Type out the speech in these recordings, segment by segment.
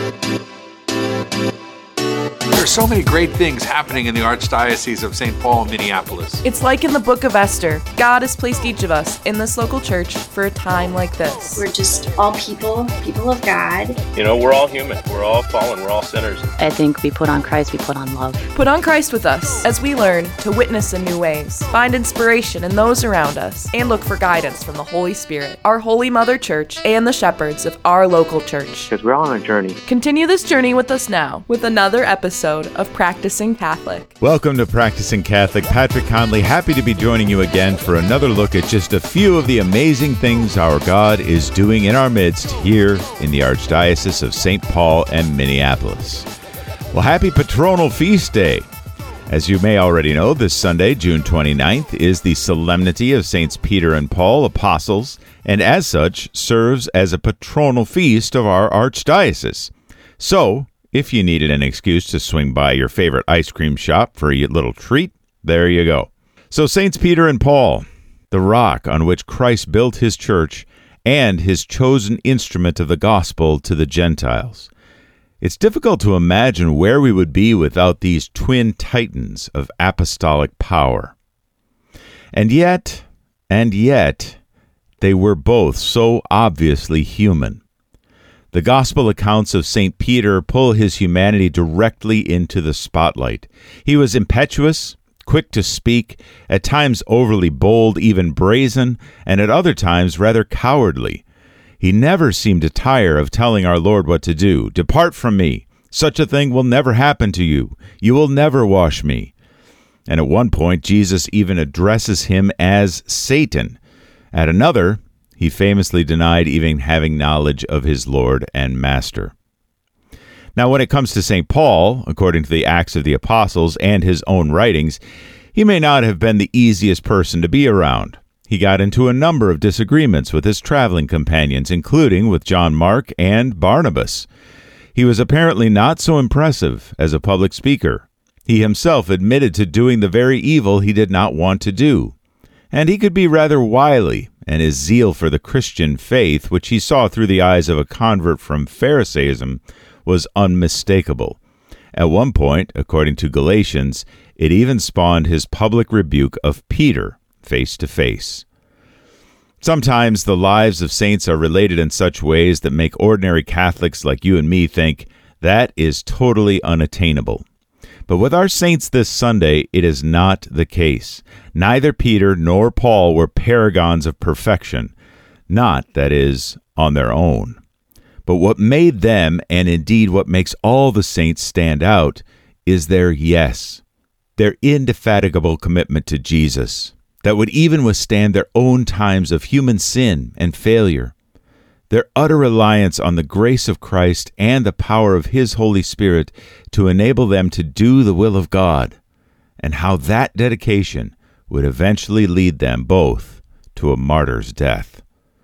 There are so many great things happening in the Archdiocese of St. Paul and Minneapolis. It's like in the book of Esther. God has placed each of us in this local church for a time like this. We're just all people of God. You know, we're all human. We're all fallen. We're all sinners. I think we put on Christ, we put on love. Put on Christ with us as we learn to witness in new ways, find inspiration in those around us, and look for guidance from the Holy Spirit, our Holy Mother Church, and the shepherds of our local church. Because we're all on a journey. Continue this journey with us now with another episode of Practicing Catholic. Welcome to Practicing Catholic. Patrick Conley, happy to be joining you again for another look at just a few of the amazing things our God is doing in our midst here in the Archdiocese of St. Paul and Minneapolis. Well, happy Patronal Feast Day. As you may already know, this Sunday, June 29th, is the Solemnity of Saints Peter and Paul, Apostles, and as such, serves as a patronal feast of our Archdiocese. So, if you needed an excuse to swing by your favorite ice cream shop for a little treat, there you go. So Saints Peter and Paul, the rock on which Christ built his church and his chosen instrument of the gospel to the Gentiles. It's difficult to imagine where we would be without these twin titans of apostolic power. And yet, they were both so obviously human. The gospel accounts of St. Peter pull his humanity directly into the spotlight. He was impetuous, quick to speak, at times overly bold, even brazen, and at other times rather cowardly. He never seemed to tire of telling our Lord what to do. "Depart from me. Such a thing will never happen to you. You will never wash me." And at one point, Jesus even addresses him as Satan. At another, he famously denied even having knowledge of his Lord and Master. Now, when it comes to St. Paul, according to the Acts of the Apostles and his own writings, he may not have been the easiest person to be around. He got into a number of disagreements with his traveling companions, including with John Mark and Barnabas. He was apparently not so impressive as a public speaker. He himself admitted to doing the very evil he did not want to do. And he could be rather wily, and his zeal for the Christian faith, which he saw through the eyes of a convert from Pharisaism, was unmistakable. At one point, according to Galatians, it even spawned his public rebuke of Peter, face to face. Sometimes the lives of saints are related in such ways that make ordinary Catholics like you and me think that is totally unattainable. But with our saints this Sunday, it is not the case. Neither Peter nor Paul were paragons of perfection, not, that is, on their own. But what made them, and indeed what makes all the saints stand out, is their yes, their indefatigable commitment to Jesus, that would even withstand their own times of human sin and failure. Their utter reliance on the grace of Christ and the power of His Holy Spirit to enable them to do the will of God, and how that dedication would eventually lead them both to a martyr's death.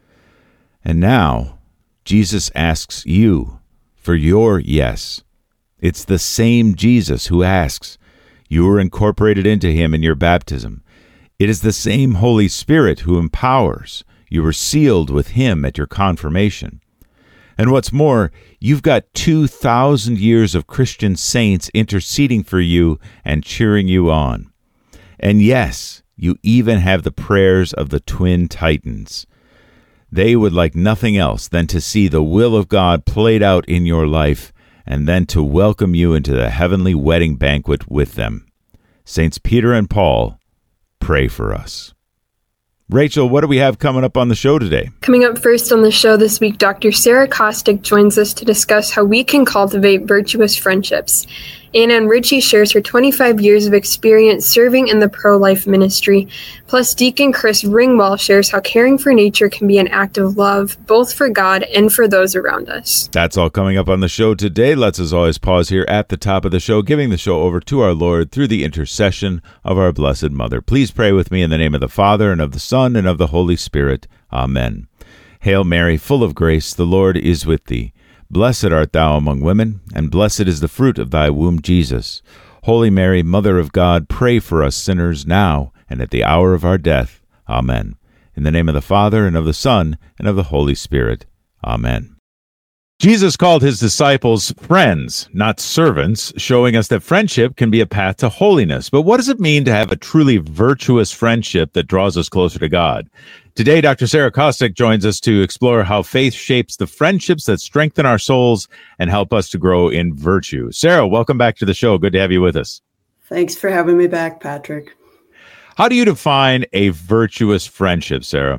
And now, Jesus asks you for your yes. It's the same Jesus who asks. You were incorporated into Him in your baptism. It is the same Holy Spirit who empowers. You were sealed with Him at your confirmation. And what's more, you've got 2,000 years of Christian saints interceding for you and cheering you on. And yes, you even have the prayers of the twin titans. They would like nothing else than to see the will of God played out in your life and then to welcome you into the heavenly wedding banquet with them. Saints Peter and Paul, pray for us. Rachel, what do we have coming up on the show today? Coming up first on the show this week, Dr. Sarah Kostick joins us to discuss how we can cultivate virtuous friendships. Anna Ritchie shares her 25 years of experience serving in the pro-life ministry. Plus, Deacon Chris Ringwell shares how caring for nature can be an act of love, both for God and for those around us. That's all coming up on the show today. Let's, as always, pause here at the top of the show, giving the show over to our Lord through the intercession of our Blessed Mother. Please pray with me in the name of the Father, and of the Son, and of the Holy Spirit. Amen. Hail Mary, full of grace, the Lord is with thee. Blessed art thou among women, and blessed is the fruit of thy womb, Jesus. Holy Mary, Mother of God, pray for us sinners now and at the hour of our death. Amen. In the name of the Father, and of the Son, and of the Holy Spirit. Amen. Jesus called his disciples friends, not servants, showing us that friendship can be a path to holiness. But what does it mean to have a truly virtuous friendship that draws us closer to God? Today, Dr. Sarah Kostick joins us to explore how faith shapes the friendships that strengthen our souls and help us to grow in virtue. Sarah, welcome back to the show. Good to have you with us. Thanks for having me back, Patrick. How do you define a virtuous friendship, Sarah?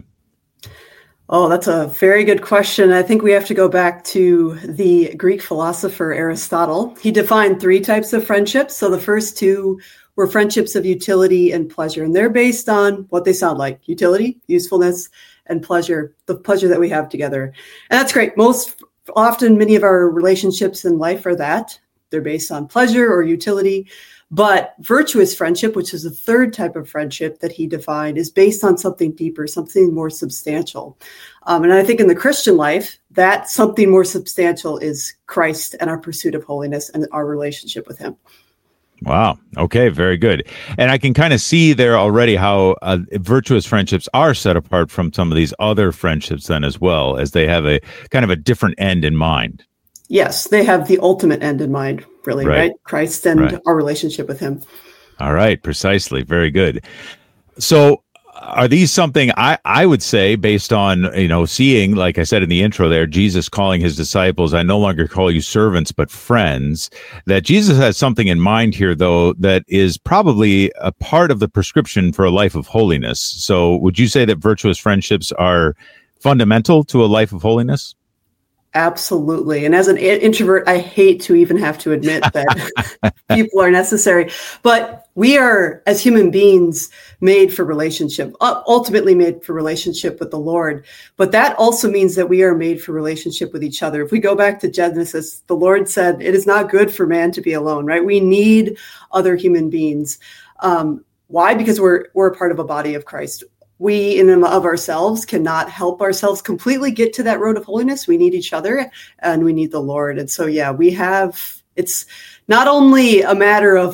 Oh, that's a very good question. I think we have to go back to the Greek philosopher Aristotle. He defined 3 types of friendships. So the first 2 were friendships of utility and pleasure, and they're based on what they sound like: utility, usefulness, and pleasure, the pleasure that we have together. And that's great. Most often, many of our relationships in life are that. They're based on pleasure or utility. But virtuous friendship, which is the 3rd type of friendship that he defined, is based on something deeper, something more substantial. And I think in the Christian life, that something more substantial is Christ and our pursuit of holiness and our relationship with him. Wow. Okay. Very good. And I can kind of see there already how virtuous friendships are set apart from some of these other friendships then as well, as they have a kind of a different end in mind. Yes, they have the ultimate end in mind, really, right? Christ and our relationship with him. All right, precisely. Very good. So are these something I would say based on, seeing, like I said in the intro there, Jesus calling his disciples, I no longer call you servants, but friends, that Jesus has something in mind here, though, that is probably a part of the prescription for a life of holiness. So would you say that virtuous friendships are fundamental to a life of holiness? Absolutely. And as an introvert, I hate to even have to admit that people are necessary. But we are, as human beings, made for relationship, ultimately made for relationship with the Lord. But that also means that we are made for relationship with each other. If we go back to Genesis, the Lord said, it is not good for man to be alone, right? We need other human beings. Why? Because we're a part of a body of Christ. We in and of ourselves cannot help ourselves completely get to that road of holiness. We need each other and we need the Lord. And so, it's not only a matter of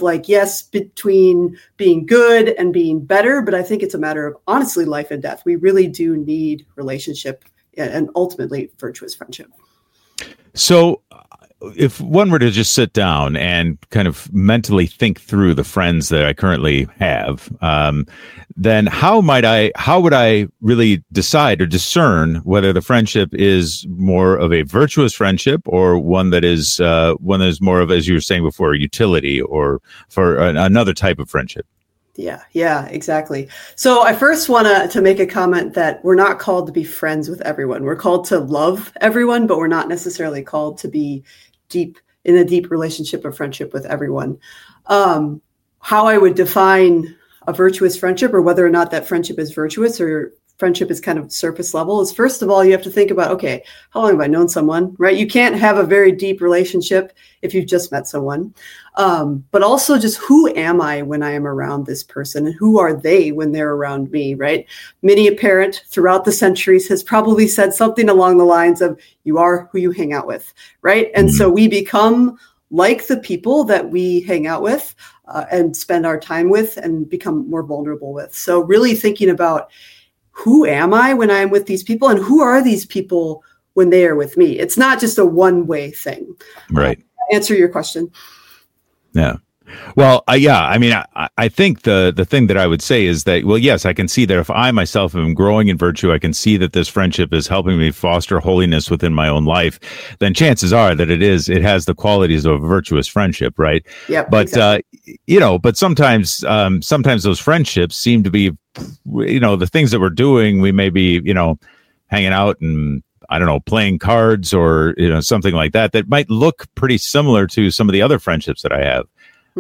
between being good and being better, but I think it's a matter of honestly life and death. We really do need relationship and ultimately virtuous friendship. So if one were to just sit down and kind of mentally think through the friends that I currently have, then how would I really decide or discern whether the friendship is more of a virtuous friendship or one that is more of, as you were saying before, utility or for another type of friendship? Yeah, exactly. So I first want to make a comment that we're not called to be friends with everyone. We're called to love everyone, but we're not necessarily called to be in a deep relationship or friendship with everyone. How I would define a virtuous friendship, or whether or not that friendship is virtuous or friendship is kind of surface level, is first of all, you have to think about, okay, how long have I known someone, right? You can't have a very deep relationship if you've just met someone. But also just who am I when I am around this person, and who are they when they're around me, right? Many a parent throughout the centuries has probably said something along the lines of, you are who you hang out with, right? And so we become like the people that we hang out with and spend our time with and become more vulnerable with. So really thinking about, who am I when I'm with these people, and who are these people when they are with me? It's not just a one-way thing. Right. Answer your question. Yeah. Well, I think the thing that I would say is that, well, yes, I can see that if I myself am growing in virtue, I can see that this friendship is helping me foster holiness within my own life, then chances are that it has the qualities of a virtuous friendship, right? Yeah. But, exactly. But sometimes those friendships seem to be, the things that we're doing, we may be, hanging out and, I don't know, playing cards or, something like that might look pretty similar to some of the other friendships that I have.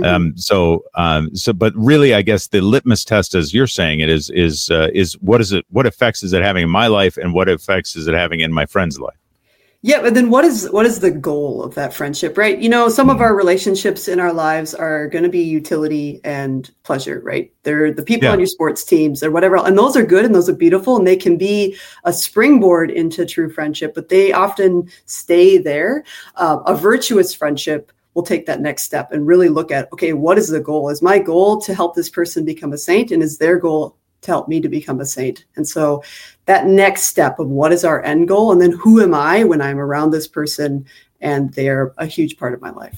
Mm-hmm. But really, I guess the litmus test, as you're saying it, is what effects is it having in my life, and what effects is it having in my friend's life? Yeah, but then what is the goal of that friendship, right? Some of our relationships in our lives are going to be utility and pleasure, right? They're the people on your sports teams or whatever, and those are good and those are beautiful, and they can be a springboard into true friendship, but they often stay there. A virtuous friendship will take that next step and really look at, okay, what is the goal? Is my goal to help this person become a saint? And is their goal to help me to become a saint. And so that next step of what is our end goal, and then who am I when I'm around this person and they're a huge part of my life.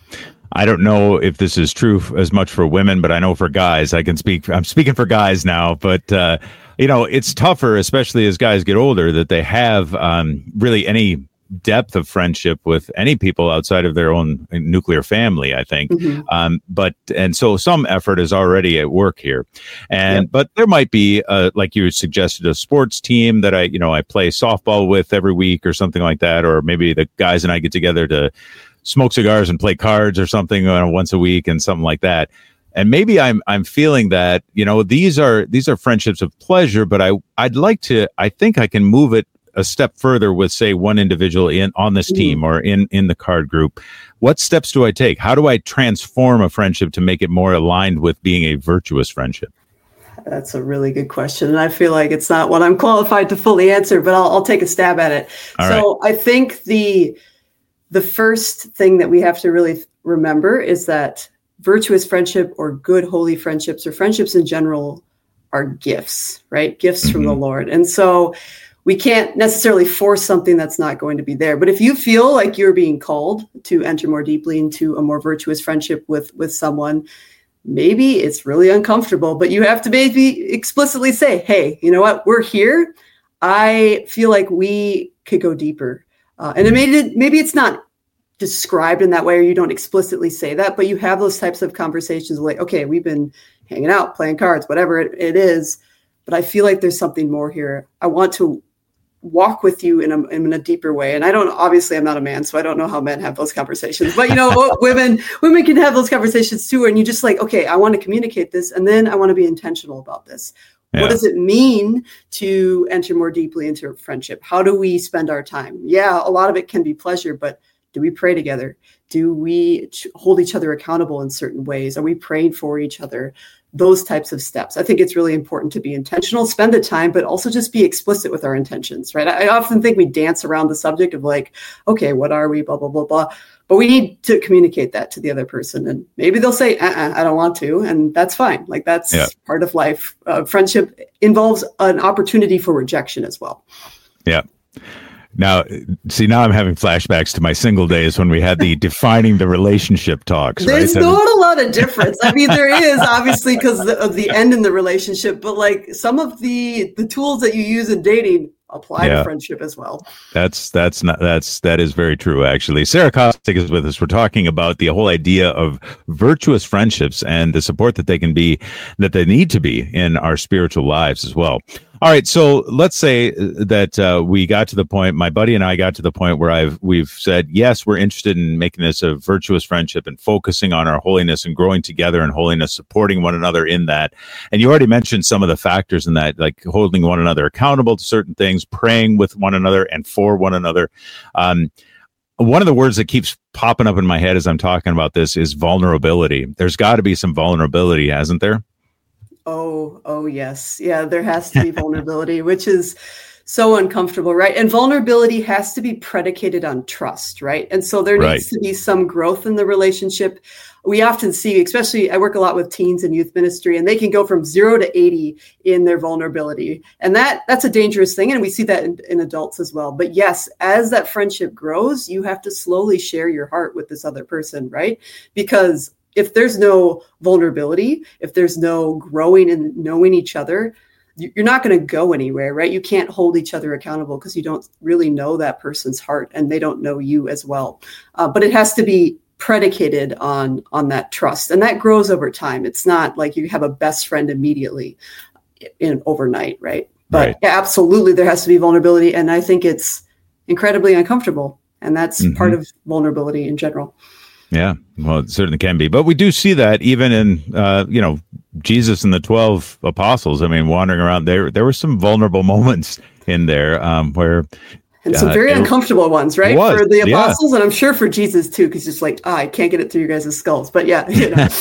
I don't know if this is true as much for women, but I know for guys, I'm speaking for guys now, but it's tougher, especially as guys get older, that they have really any depth of friendship with any people outside of their own nuclear family, I think. And so some effort is already at work here. But there might be, like you suggested, a sports team that I play softball with every week or something like that. Or maybe the guys and I get together to smoke cigars and play cards or something once a week and something like that. And maybe I'm feeling that, these are friendships of pleasure, but I think I can move it a step further with, say, one individual on this team or in the card group. What steps do I take? How do I transform a friendship to make it more aligned with being a virtuous friendship? That's a really good question. And I feel like it's not what I'm qualified to fully answer, but I'll take a stab at it. All right. I think the first thing that we have to really remember is that virtuous friendship or good, holy friendships or friendships in general are gifts, right? Gifts from the Lord. And so we can't necessarily force something that's not going to be there. But if you feel like you're being called to enter more deeply into a more virtuous friendship with someone, maybe it's really uncomfortable, but you have to maybe explicitly say, hey, you know what? We're here. I feel like we could go deeper. And maybe it's not described in that way, or you don't explicitly say that, but you have those types of conversations like, okay, we've been hanging out, playing cards, whatever it is, but I feel like there's something more here. I want to walk with you in a deeper way. And obviously I'm not a man, so I don't know how men have those conversations, but women can have those conversations too. And you just like, okay, I want to communicate this. And then I want to be intentional about this. Yeah. What does it mean to enter more deeply into a friendship? How do we spend our time? Yeah, a lot of it can be pleasure, but do we pray together? Do we hold each other accountable in certain ways? Are we praying for each other? Those types of steps. I think it's really important to be intentional, spend the time, but also just be explicit with our intentions, right? I often think we dance around the subject of like, okay, what are we, blah, blah, blah, blah. But we need to communicate that to the other person. And maybe they'll say, I don't want to. And that's fine. Like that's part of life. Friendship involves an opportunity for rejection as well. Yeah. Now I'm having flashbacks to my single days when we had the defining the relationship talks. There's not a lot of difference. I mean, there is obviously because of the end in the relationship, but like some of the tools that you use in dating apply to friendship as well. That is very true, actually. Sarah Kostic is with us. We're talking about the whole idea of virtuous friendships and the support that they need to be in our spiritual lives as well. All right, so let's say that we got to the point, my buddy and I got to the point where we've said, yes, we're interested in making this a virtuous friendship and focusing on our holiness and growing together in holiness, supporting one another in that. And you already mentioned some of the factors in that, like holding one another accountable to certain things, praying with one another and for one another. One of the words that keeps popping up in my head as I'm talking about this is vulnerability. There's got to be some vulnerability, hasn't there? Oh, yes. Yeah, there has to be vulnerability, which is so uncomfortable, right? And vulnerability has to be predicated on trust, right? And so there needs to be some growth in the relationship. We often see, especially I work a lot with teens in youth ministry, and they can go from 0 to 80 in their vulnerability. And that's a dangerous thing. And we see that in adults as well. But yes, as that friendship grows, you have to slowly share your heart with this other person, right? Because if there's no vulnerability, if there's no growing and knowing each other, you're not going to go anywhere, right? You can't hold each other accountable because you don't really know that person's heart and they don't know you as well. But it has to be predicated on that trust, and that grows over time. It's not like you have a best friend immediately overnight, right? But yeah, absolutely, there has to be vulnerability, and I think it's incredibly uncomfortable, and that's part of vulnerability in general. Yeah, well, it certainly can be. But we do see that even in, Jesus and the 12 apostles. I mean, wandering around, there were some vulnerable moments in there where... And some very uncomfortable ones, right? For the apostles, and I'm sure for Jesus too, because it's like, I can't get it through your guys' skulls. But yeah,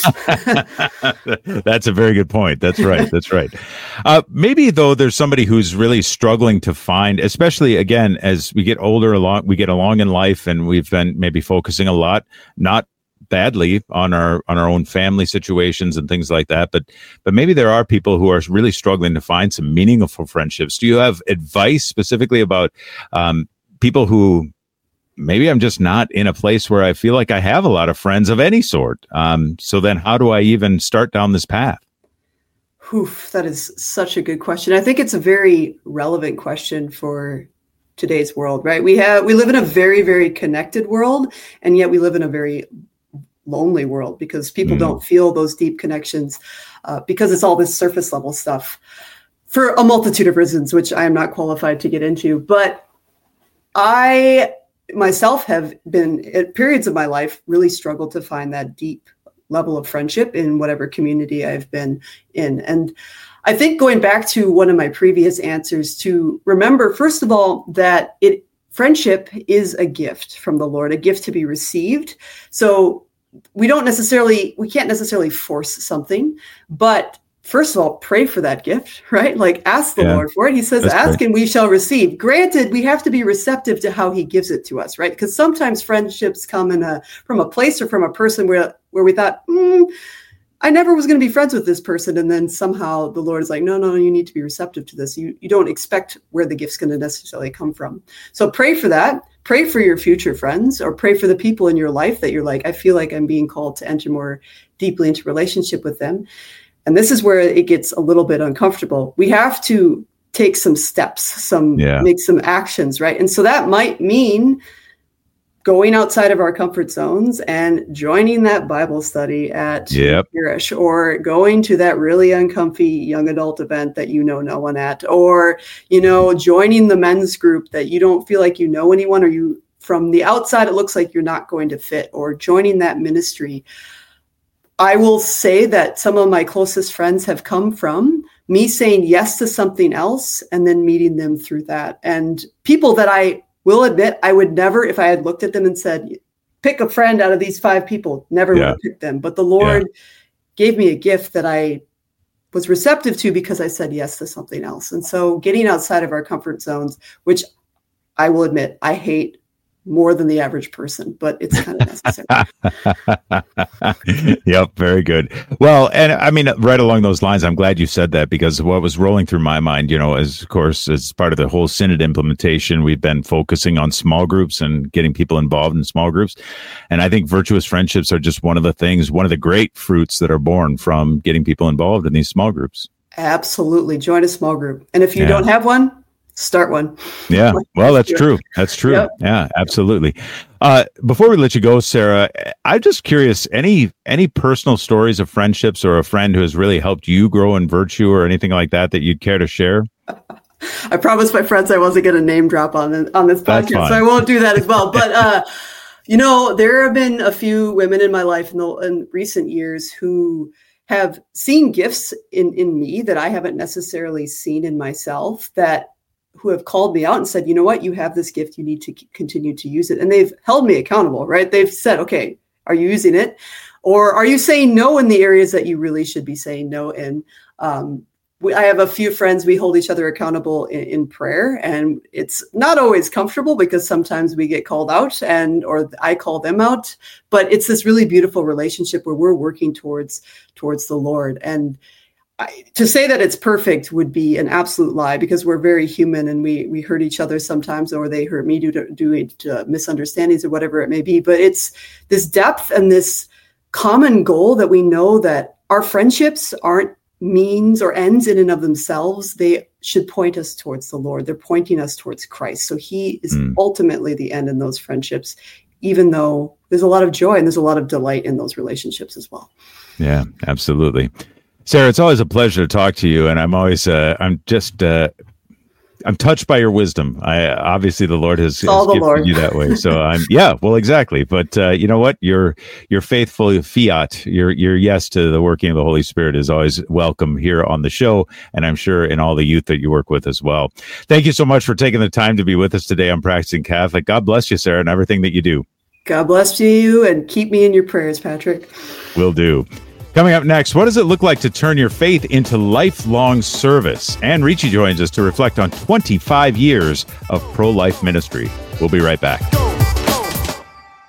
That's a very good point. That's right. That's right. Maybe though, there's somebody who's really struggling to find, especially again, as we get older we get along in life, and we've been maybe focusing a lot, not badly on our own family situations and things like that. But maybe there are people who are really struggling to find some meaningful friendships. Do you have advice specifically about people who maybe I'm just not in a place where I feel like I have a lot of friends of any sort? So then how do I even start down this path? Oof, that is such a good question. I think it's a very relevant question for today's world, right? We live in a very, very connected world, and yet we live in a very lonely world because people don't feel those deep connections because it's all this surface level stuff for a multitude of reasons, which I am not qualified to get into. But I myself have been at periods of my life really struggled to find that deep level of friendship in whatever community I've been in. And I think going back to one of my previous answers, to remember, first of all, that friendship is a gift from the Lord, a gift to be received. So we can't necessarily force something, but first of all, pray for that gift, right? Like ask the Lord for it. He says, ask and we shall receive. Granted, we have to be receptive to how he gives it to us, right? Because sometimes friendships come from a place or from a person where we thought, I never was going to be friends with this person. And then somehow the Lord is like, no, you need to be receptive to this. You don't expect where the gift's going to necessarily come from. So pray for that. Pray for your future friends, or pray for the people in your life that you're like, I feel like I'm being called to enter more deeply into relationship with them. And this is where it gets a little bit uncomfortable. We have to take some steps, make some actions, right? And so that might mean going outside of our comfort zones and joining that Bible study at Parish, or going to that really uncomfy young adult event that you know no one at, or, joining the men's group that you don't feel like you know anyone, or you from the outside, it looks like you're not going to fit, or joining that ministry. I will say that some of my closest friends have come from me saying yes to something else and then meeting them through that. And people that I will admit I would never, if I had looked at them and said, pick a friend out of these 5 people, never would have picked them. But the Lord gave me a gift that I was receptive to because I said yes to something else. And so getting outside of our comfort zones, which I will admit I hate more than the average person, but it's kind of necessary. Yep. Very good. Well, and I mean, right along those lines, I'm glad you said that, because what was rolling through my mind, as part of the whole Synod implementation, we've been focusing on small groups and getting people involved in small groups. And I think virtuous friendships are just one of the great fruits that are born from getting people involved in these small groups. Absolutely. Join a small group. And if you don't have one, start one. Yeah. Well, that's true. That's true. Yep. Yeah, absolutely. Before we let you go, Sarah, I'm just curious, any personal stories of friendships or a friend who has really helped you grow in virtue or anything like that you'd care to share? I promised my friends I wasn't going to name drop on this podcast, so I won't do that as well. But, there have been a few women in my life in recent years who have seen gifts in me that I haven't necessarily seen in myself, who have called me out and said, you know what, you have this gift, you need to continue to use it. And they've held me accountable, right? They've said, okay, are you using it? Or are you saying no in the areas that you really should be saying no in? I have a few friends, we hold each other accountable in prayer, and it's not always comfortable because sometimes we get called out or I call them out, but it's this really beautiful relationship where we're working towards the Lord. And to say that it's perfect would be an absolute lie, because we're very human and we hurt each other sometimes, or they hurt me due to misunderstandings or whatever it may be. But it's this depth and this common goal that we know that our friendships aren't means or ends in and of themselves. They should point us towards the Lord. They're pointing us towards Christ. So he is ultimately the end in those friendships, even though there's a lot of joy and there's a lot of delight in those relationships as well. Yeah, absolutely. Sarah, it's always a pleasure to talk to you, and I'm always I'm touched by your wisdom. Obviously the Lord has gifted you that way. So exactly. But you know what? Your faithful fiat, your yes to the working of the Holy Spirit is always welcome here on the show, and I'm sure in all the youth that you work with as well. Thank you so much for taking the time to be with us today on Practicing Catholic. God bless you, Sarah, and everything that you do. God bless you, and keep me in your prayers, Patrick. Will do. Coming up next, what does it look like to turn your faith into lifelong service? Anne Ricci joins us to reflect on 25 years of pro-life ministry. We'll be right back.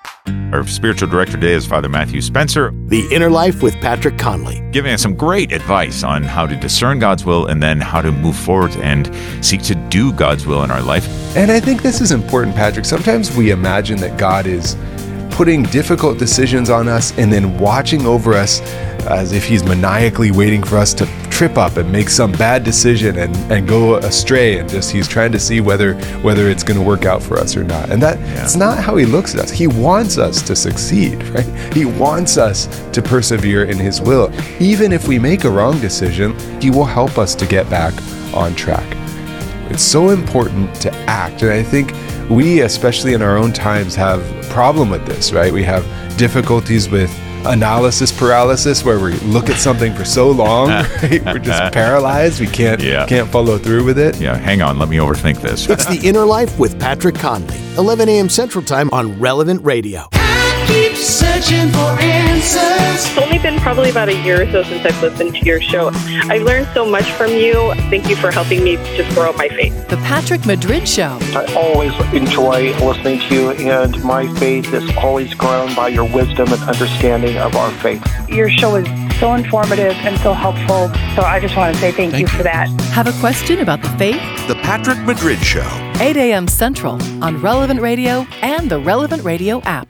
Our spiritual director today is Father Matthew Spencer. The Inner Life with Patrick Conley. Giving us some great advice on how to discern God's will and then how to move forward and seek to do God's will in our life. And I think this is important, Patrick. Sometimes we imagine that God is putting difficult decisions on us and then watching over us as if he's maniacally waiting for us to trip up and make some bad decision and go astray, and just he's trying to see whether it's going to work out for us or not. And that's not how he looks at us. He wants us to succeed, right? He wants us to persevere in his will. Even if we make a wrong decision, he will help us to get back on track. It's so important to act. And I think we, especially in our own times, have a problem with this, right? We have difficulties with analysis paralysis, where we look at something for so long, right? We're just paralyzed. We can't follow through with it. Yeah, hang on. Let me overthink this. It's The Inner Life with Patrick Conley, 11 a.m. Central Time on Relevant Radio. Keep searching for answers. It's only been probably about a year or so since I've listened to your show. I've learned so much from you. Thank you for helping me just grow my faith. The Patrick Madrid Show. I always enjoy listening to you, and my faith is always grown by your wisdom and understanding of our faith. Your show is so informative and so helpful, so I just want to say thank you for that. Have a question about the faith? The Patrick Madrid Show. 8 a.m. Central on Relevant Radio and the Relevant Radio app.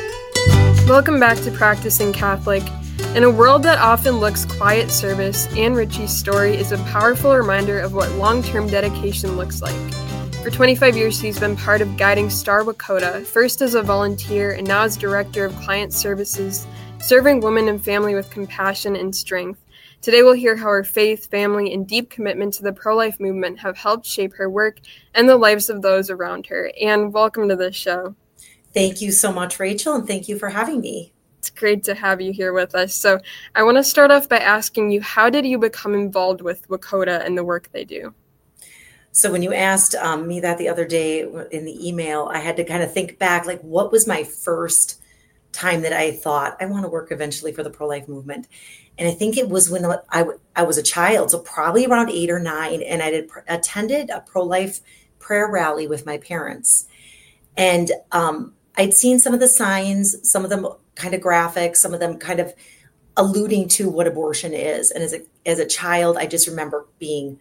Welcome back to Practicing Catholic. In a world that often looks quiet service, Anne Ritchie's story is a powerful reminder of what long-term dedication looks like. For 25 years, she's been part of guiding Star Wakota, first as a volunteer and now as Director of Client Services, serving women and family with compassion and strength. Today we'll hear how her faith, family, and deep commitment to the pro-life movement have helped shape her work and the lives of those around her. Anne, welcome to the show. Thank you so much, Rachel, and thank you for having me. It's great to have you here with us. So I want to start off by asking you, how did you become involved with Wakota and the work they do? So when you asked me that the other day in the email, I had to kind of think back, like, what was my first time that I thought I want to work eventually for the pro-life movement? And I think it was when I was a child, so probably around 8 or 9, and I had attended a pro-life prayer rally with my parents. And I'd seen some of the signs, some of them kind of graphic, some of them kind of alluding to what abortion is. And as a child, I just remember being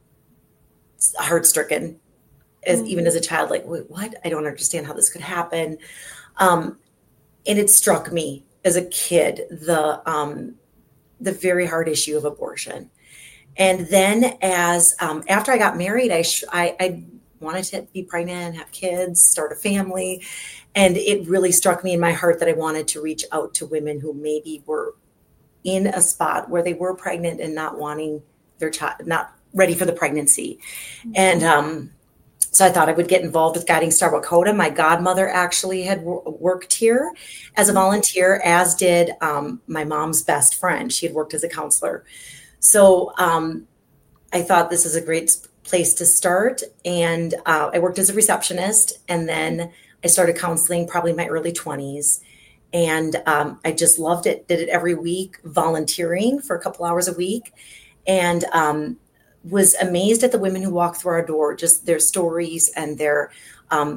heart-stricken, even as a child, like, wait, what? I don't understand how this could happen. And it struck me as a kid, the very hard issue of abortion. And then after I got married, I wanted to be pregnant and have kids, start a family. And it really struck me in my heart that I wanted to reach out to women who maybe were in a spot where they were pregnant and not wanting their child, not ready for the pregnancy. And so I thought I would get involved with Guiding Star Wakota. My godmother actually had worked here as a volunteer, as did my mom's best friend. She had worked as a counselor. So I thought this is a great place to start. And I worked as a receptionist, and then I started counseling probably in my early 20s. And I just loved it, did it every week, volunteering for a couple hours a week. And was amazed at the women who walked through our door, just their stories and their, a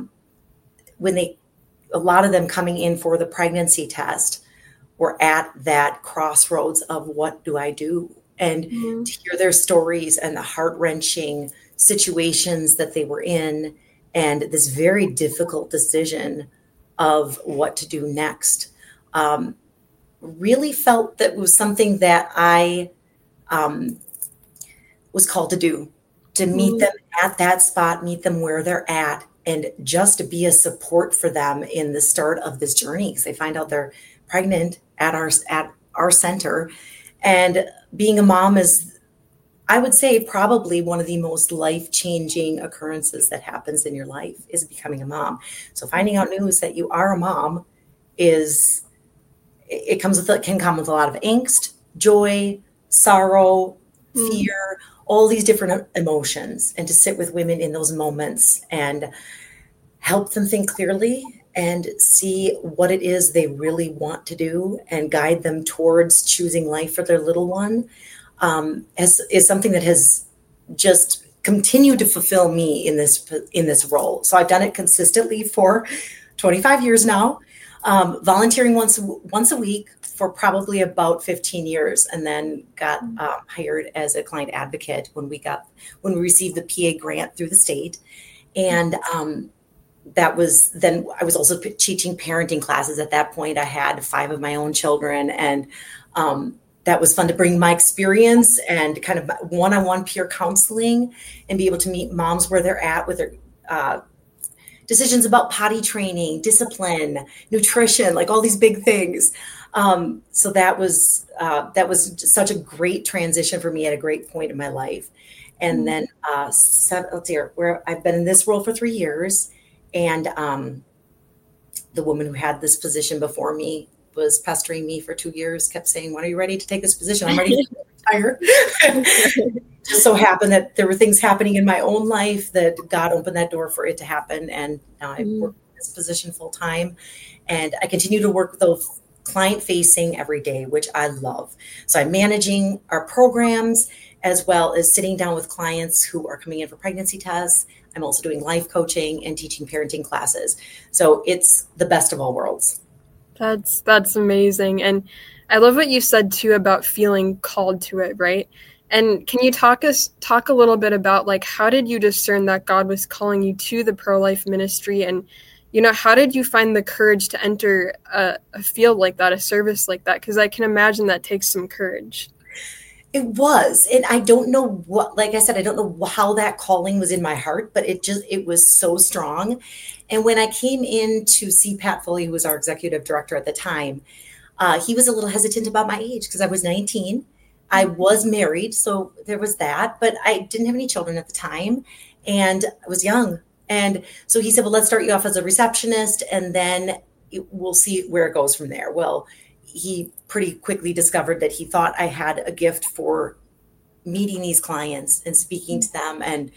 lot of them coming in for the pregnancy test were at that crossroads of what do I do? And to hear their stories and the heart-wrenching situations that they were in, and this very difficult decision of what to do next, really felt that was something that I was called to do, to meet them at that spot, meet them where they're at, and just to be a support for them in the start of this journey, because they find out they're pregnant at our center. And being a mom is, I would say, probably one of the most life-changing occurrences that happens in your life is becoming a mom. So finding out news that you are a mom can come with a lot of angst, joy, sorrow, fear, all these different emotions, and to sit with women in those moments and help them think clearly and see what it is they really want to do and guide them towards choosing life for their little one is something that has just continued to fulfill me in this role. So I've done it consistently for 25 years now. volunteering once a week for probably about 15 years, and then got hired as a client advocate when we received the PA grant through the state. And that was then I was also teaching parenting classes at that point. I had 5 of my own children, and that was fun to bring my experience and kind of one-on-one peer counseling and be able to meet moms where they're at with their decisions about potty training, discipline, nutrition, like all these big things. So that was such a great transition for me at a great point in my life. And then where I've been in this role for 3 years, and the woman who had this position before me was pestering me for 2 years, kept saying, "When are you ready to take this position? I'm ready to retire." Just so happened that there were things happening in my own life that God opened that door for it to happen. And now I work in this position full time, and I continue to work with those client facing every day, which I love. So I'm managing our programs as well as sitting down with clients who are coming in for pregnancy tests. I'm also doing life coaching and teaching parenting classes. So it's the best of all worlds. That's amazing. And I love what you said too about feeling called to it, right? And can you talk a little bit about, like, how did you discern that God was calling you to the pro-life ministry? And, how did you find the courage to enter a field like that, a service like that? Because I can imagine that takes some courage. It was. And I don't know like I said, I don't know how that calling was in my heart, but it was so strong. And when I came in to see Pat Foley, who was our executive director at the time, he was a little hesitant about my age because I was 19. I was married, so there was that, but I didn't have any children at the time, and I was young. And so he said, well, let's start you off as a receptionist, and then we'll see where it goes from there. Well, he pretty quickly discovered that he thought I had a gift for meeting these clients and speaking to them and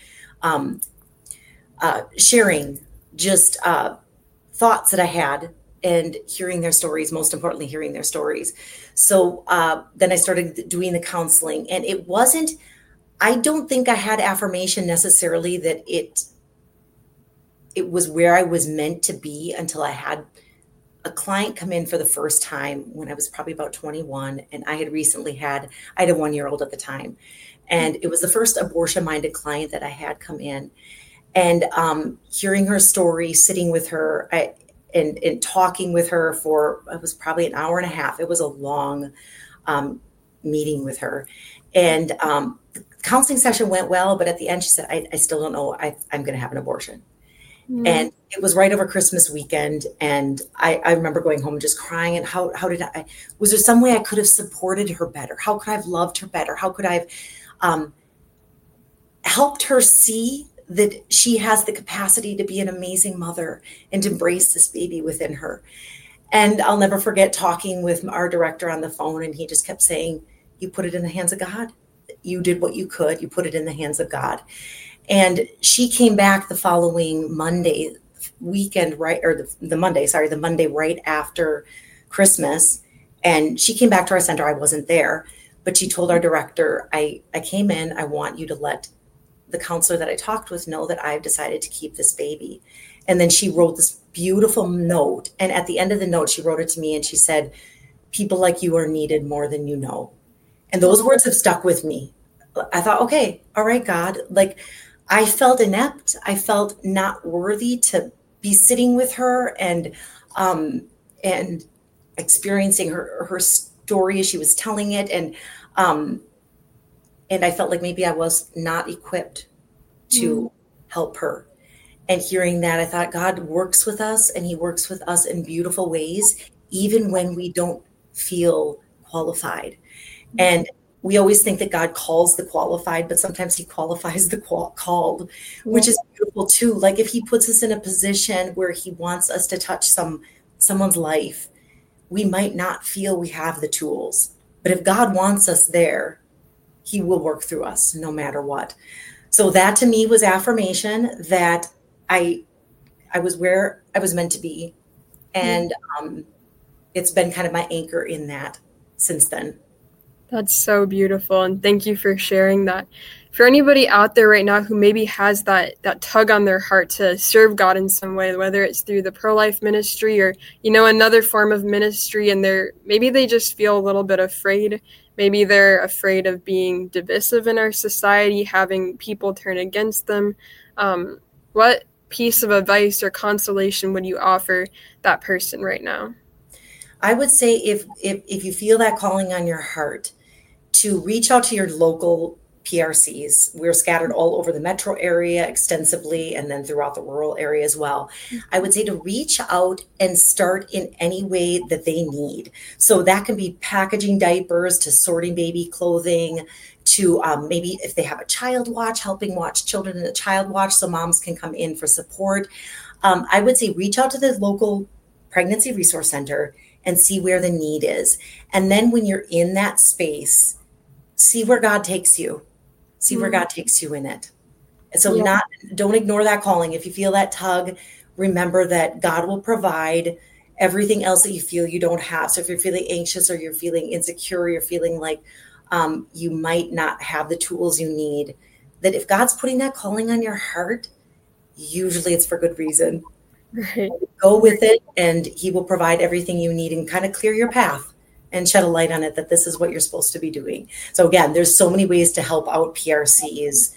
sharing just thoughts that I had and hearing their stories, most importantly, hearing their stories. So then I started doing the counseling, and I don't think I had affirmation necessarily that it was where I was meant to be until I had a client come in for the first time when I was probably about 21. And I had a 1-year-old at the time. And it was the first abortion-minded client that I had come in. And hearing her story, sitting with her, and talking with her for, it was probably an hour and a half. It was a long meeting with her. And the counseling session went well, but at the end she said, I still don't know, I'm going to have an abortion. And it was right over Christmas weekend. And I remember going home and just crying. And was there some way I could have supported her better? How could I have loved her better? How could I have helped her see that she has the capacity to be an amazing mother and to embrace this baby within her? And I'll never forget talking with our director on the phone, and he just kept saying, you put it in the hands of God. You did what you could. You put it in the hands of God. And she came back the following Monday weekend, right? Or the Monday right after Christmas. And she came back to our center. I wasn't there, but she told our director, I came in, I want you to let the counselor that I talked with know that I've decided to keep this baby. And then she wrote this beautiful note. And at the end of the note, she wrote it to me and she said, people like you are needed more than you know. And those words have stuck with me. I thought, okay, all right, God, like I felt inept. I felt not worthy to be sitting with her and experiencing her story as she was telling it. And I felt like maybe I was not equipped to help her. And hearing that, I thought God works with us, and he works with us in beautiful ways, even when we don't feel qualified. And we always think that God calls the qualified, but sometimes he qualifies the called, which is beautiful too. Like if he puts us in a position where he wants us to touch someone's life, we might not feel we have the tools. But if God wants us there, he will work through us no matter what. So that to me was affirmation that I was where I was meant to be. And it's been kind of my anchor in that since then. That's so beautiful. And thank you for sharing that. for anybody out there right now who maybe has that tug on their heart to serve God in some way, whether it's through the pro-life ministry or, another form of ministry, and maybe they just feel a little bit afraid. Maybe they're afraid of being divisive in our society, having people turn against them. What piece of advice or consolation would you offer that person right now? I would say if you feel that calling on your heart, to reach out to your local PRCs. We're scattered all over the metro area extensively, and then throughout the rural area as well. I would say to reach out and start in any way that they need. So that can be packaging diapers, to sorting baby clothing, to maybe if they have a child watch, helping watch children in a child watch so moms can come in for support. I would say reach out to the local pregnancy resource center and see where the need is. And then when you're in that space, see where God takes you. See where God takes you in it. And so don't ignore that calling. If you feel that tug, remember that God will provide everything else that you feel you don't have. So if you're feeling anxious or you're feeling insecure, or you're feeling like you might not have the tools you need, that if God's putting that calling on your heart, usually it's for good reason. Right. Go with it, and he will provide everything you need and kind of clear your path and shed a light on it, that this is what you're supposed to be doing. So again, there's so many ways to help out PRCs.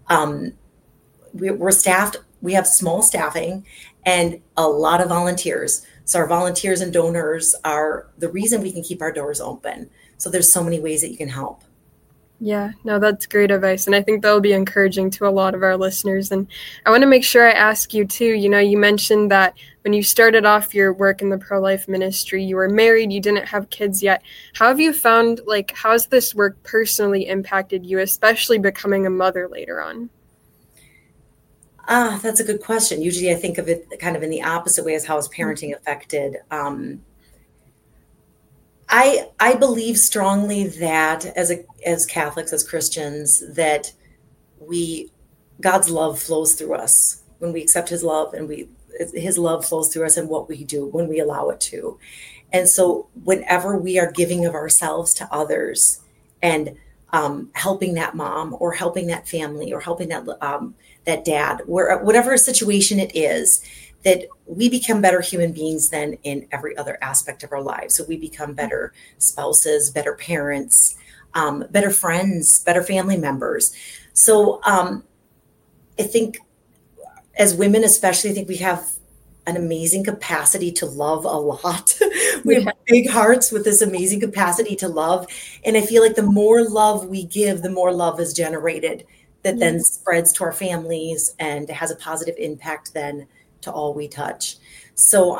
We're staffed. We have small staffing and a lot of volunteers. So our volunteers and donors are the reason we can keep our doors open. So there's so many ways that you can help. Yeah, no, that's great advice. And I think that'll be encouraging to a lot of our listeners. And I want to make sure I ask you too, you mentioned that when you started off your work in the pro-life ministry, you were married, you didn't have kids yet. How have you found, how's this work personally impacted you, especially becoming a mother later on? That's a good question. Usually I think of it kind of in the opposite way, as how is parenting affected. I believe strongly that as Catholics, as Christians, that God's love flows through us when we accept his love, and his love flows through us in what we do when we allow it to. And so whenever we are giving of ourselves to others and helping that mom or helping that family or helping that dad, whatever situation it is, that we become better human beings then in every other aspect of our lives. So we become better spouses, better parents, better friends, better family members. So I think as women especially, I think we have an amazing capacity to love a lot. We have big hearts with this amazing capacity to love. And I feel like the more love we give, the more love is generated that then spreads to our families and has a positive impact then to all we touch. So,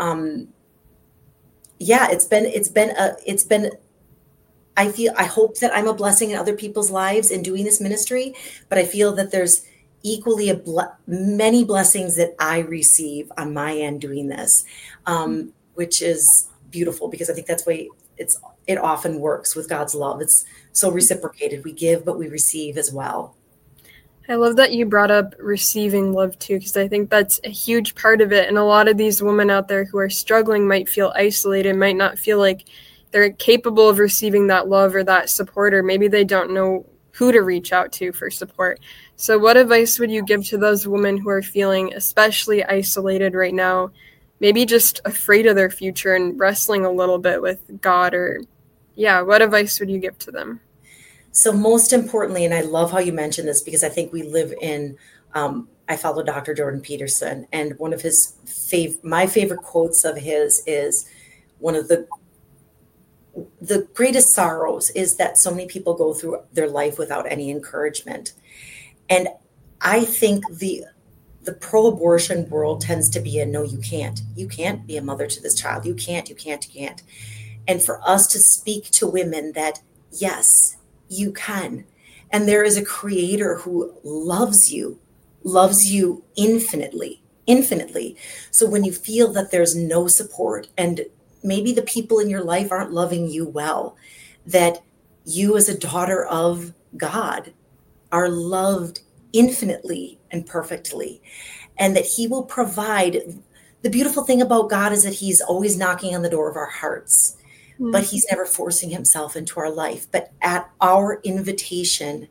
it's been, I hope that I'm a blessing in other people's lives in doing this ministry, but I feel that there's equally many blessings that I receive on my end doing this, which is beautiful, because I think that's the way it often works with God's love. It's so reciprocated. We give, but we receive as well. I love that you brought up receiving love too, because I think that's a huge part of it. And a lot of these women out there who are struggling might feel isolated, might not feel like they're capable of receiving that love or that support, or maybe they don't know who to reach out to for support. So what advice would you give to those women who are feeling especially isolated right now, maybe just afraid of their future and wrestling a little bit with God? Or what advice would you give to them? So most importantly, and I love how you mentioned this, because I think we live in, I follow Dr. Jordan Peterson, and one of my favorite quotes of his is, one of the greatest sorrows is that so many people go through their life without any encouragement. And I think the pro-abortion world tends to be no, you can't be a mother to this child. You can't. And for us to speak to women that, yes, you can. And there is a creator who loves you infinitely. So when you feel that there's no support, and maybe the people in your life aren't loving you well, that you as a daughter of God are loved infinitely and perfectly, and that he will provide. The beautiful thing about God is that he's always knocking on the door of our hearts. But he's never forcing himself into our life. But at our invitation,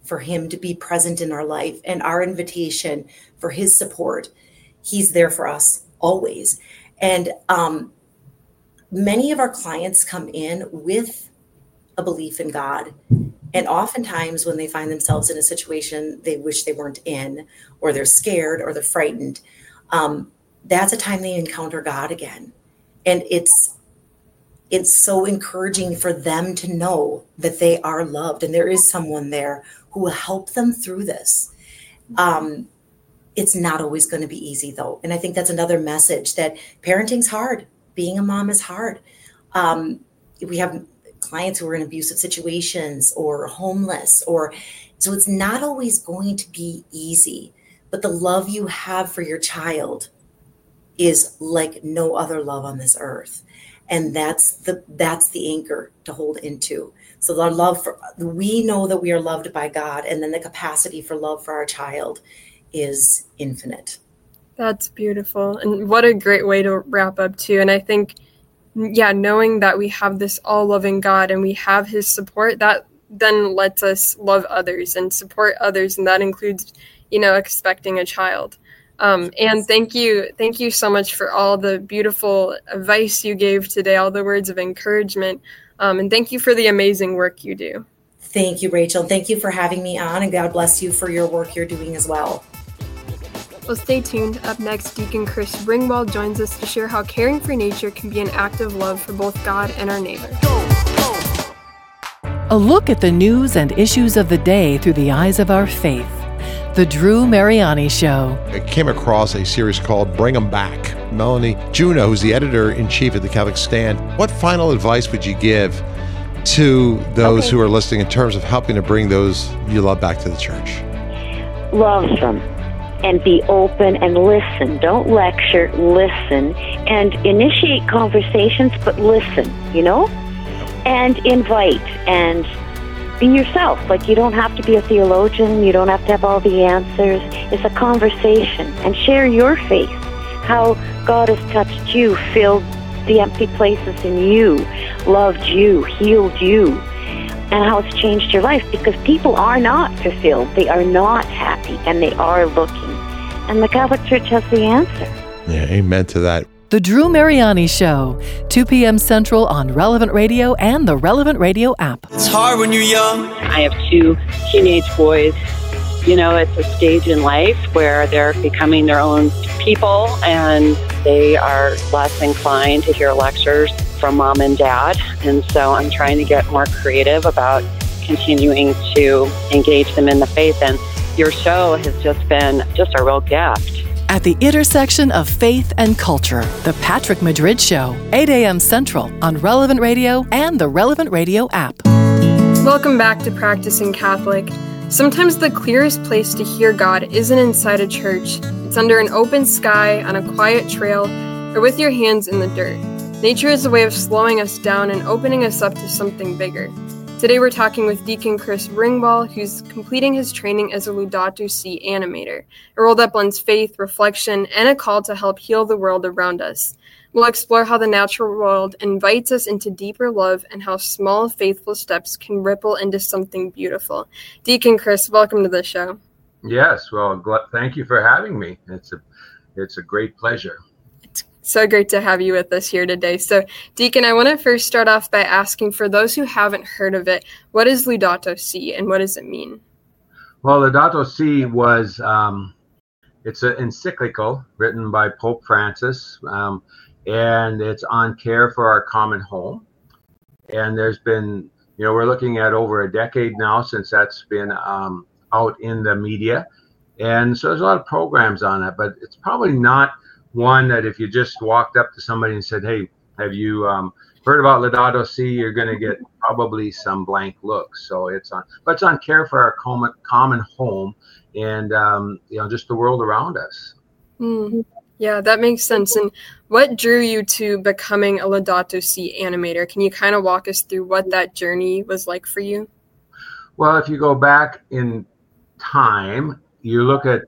for him to be present in our life and our invitation for his support. He's there for us always. And many of our clients come in with a belief in God. And oftentimes when they find themselves in a situation they wish they weren't in, or they're scared or they're frightened, that's a time they encounter God again. And it's so encouraging for them to know that they are loved and there is someone there who will help them through this. It's not always going to be easy though. And I think that's another message, that parenting's hard. Being a mom is hard. We have clients who are in abusive situations or homeless, so it's not always going to be easy, but the love you have for your child is like no other love on this earth. And that's the anchor to hold into. So we know that we are loved by God, and then the capacity for love for our child is infinite. That's beautiful. And what a great way to wrap up too. And I think, knowing that we have this all-loving God and we have his support, that then lets us love others and support others. And that includes, expecting a child. And thank you so much for all the beautiful advice you gave today, all the words of encouragement. And thank you for the amazing work you do. Thank you, Rachel. Thank you for having me on, and God bless you for your work you're doing as well. Well, stay tuned. Up next, Deacon Chris Ringwald joins us to share how caring for nature can be an act of love for both God and our neighbor. A look at the news and issues of the day through the eyes of our faith. The Drew Mariani Show. I came across a series called Bring 'Em Back. Melanie Juneau, who's the editor-in-chief of the Catholic Stand, what final advice would you give to those who are listening in terms of helping to bring those you love back to the church? Love them. And be open and listen. Don't lecture, listen. And initiate conversations, but listen, And invite and be yourself. Like, you don't have to be a theologian. You don't have to have all the answers. It's a conversation. And share your faith. How God has touched you, filled the empty places in you, loved you, healed you, and how it's changed your life. Because people are not fulfilled. They are not happy, and they are looking. And the Catholic Church has the answer. Yeah, amen to that. The Drew Mariani Show, 2 p.m. Central on Relevant Radio and the Relevant Radio app. It's hard when you're young. I have 2 teenage boys. It's a stage in life where they're becoming their own people, and they are less inclined to hear lectures from mom and dad. And so I'm trying to get more creative about continuing to engage them in the faith. And your show has just been a real gift. At the intersection of faith and culture, The Patrick Madrid Show, 8 a.m. Central on Relevant Radio and the Relevant Radio app. Welcome back to Practicing Catholic. Sometimes the clearest place to hear God isn't inside a church. It's under an open sky, on a quiet trail, or with your hands in the dirt. Nature is a way of slowing us down and opening us up to something bigger. Today we're talking with Deacon Chris Ringwald, who's completing his training as a Laudato Si animator, a role that blends faith, reflection, and a call to help heal the world around us. We'll explore how the natural world invites us into deeper love and how small, faithful steps can ripple into something beautiful. Deacon Chris, welcome to the show. Yes, well, thank you for having me. It's a great pleasure. So great to have you with us here today. So, Deacon, I want to first start off by asking, for those who haven't heard of it, what is Laudato Si and what does it mean? Well, Laudato Si was, it's an encyclical written by Pope Francis, and it's on care for our common home. And there's been, we're looking at over a decade now since that's been out in the media. And so there's a lot of programs on it, but it's probably not one that if you just walked up to somebody and said, hey, have you heard about Laudato Si, you're going to get probably some blank looks. So it's on care for our common home and, just the world around us. Yeah, that makes sense. And what drew you to becoming a Laudato Si animator? Can you kind of walk us through what that journey was like for you? Well, if you go back in time, you look at,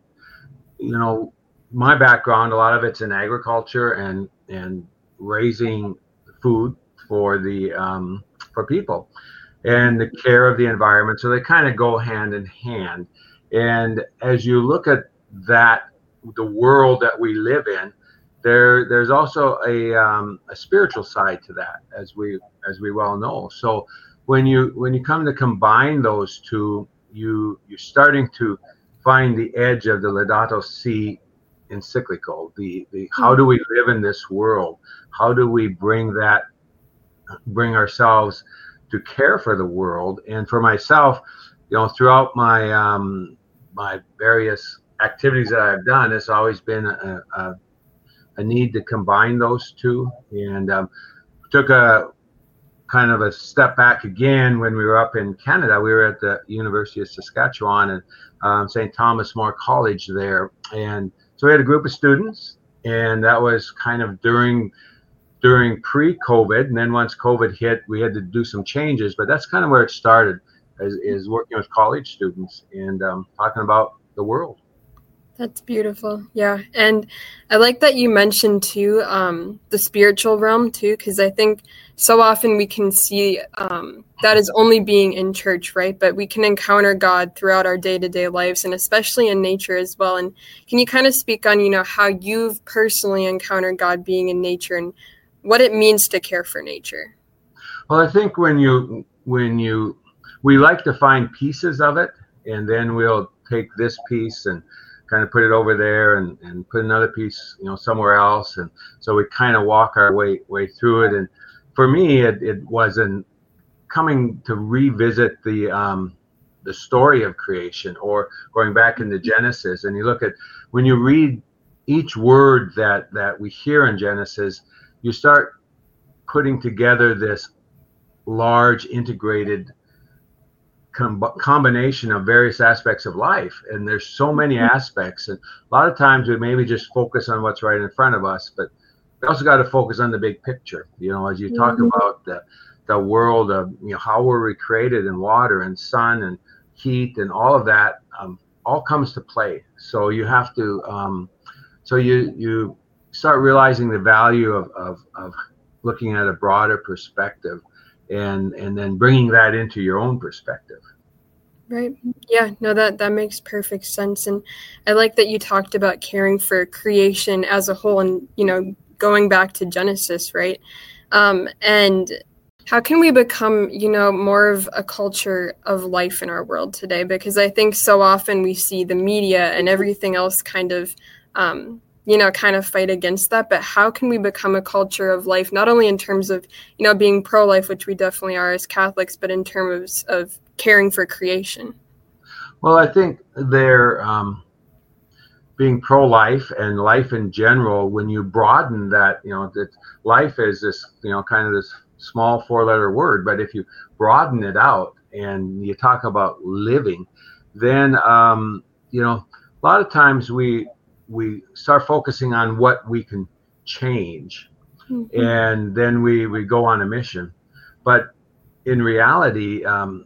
my background, a lot of it's in agriculture and raising food for the for people, and the care of the environment. So they kind of go hand in hand. And as you look at that, the world that we live in, there's also a spiritual side to that, as we well know. So when you come to combine those two, you're starting to find the edge of the Laudato Si encyclical. The how do we live in this world? How do we bring ourselves to care for the world? And for myself, throughout my my various activities that I've done, it's always been a need to combine those two. And took a kind of a step back again when we were up in Canada. We were at the University of Saskatchewan and St. Thomas More College there. And so we had a group of students, and that was kind of during pre-COVID. And then once COVID hit, we had to do some changes, but that's kind of where it started, is working with college students and talking about the world. That's beautiful. Yeah. And I like that you mentioned too, the spiritual realm too, because I think so often we can see that is only being in church, right? But we can encounter God throughout our day-to-day lives, and especially in nature as well. And can you kind of speak on, how you've personally encountered God being in nature and what it means to care for nature? Well, I think we like to find pieces of it, and then we'll take this piece and kind of put it over there and put another piece, somewhere else. And so we kind of walk our way through it. And for me, it wasn't coming to revisit the story of creation, or going back into Genesis. And you look at, when you read each word that we hear in Genesis, you start putting together this large integrated combination of various aspects of life. And there's so many aspects, and a lot of times we maybe just focus on what's right in front of us, but we also got to focus on the big picture. As you talk about the world of how we're created in water and sun and heat and all of that, all comes to play. So you have to so you start realizing the value of looking at a broader perspective, and then bringing that into your own perspective. Right. Yeah, no, that makes perfect sense. And I like that you talked about caring for creation as a whole and, going back to Genesis, right? And how can we become, more of a culture of life in our world today? Because I think so often we see the media and everything else kind of fight against that. But how can we become a culture of life, not only in terms of, being pro-life, which we definitely are as Catholics, but in terms of caring for creation? Well, I think they're being pro-life and life in general, when you broaden that, that life is this, kind of this small 4-letter word, but if you broaden it out and you talk about living, then, a lot of times we start focusing on what we can change, and then we go on a mission. But in reality,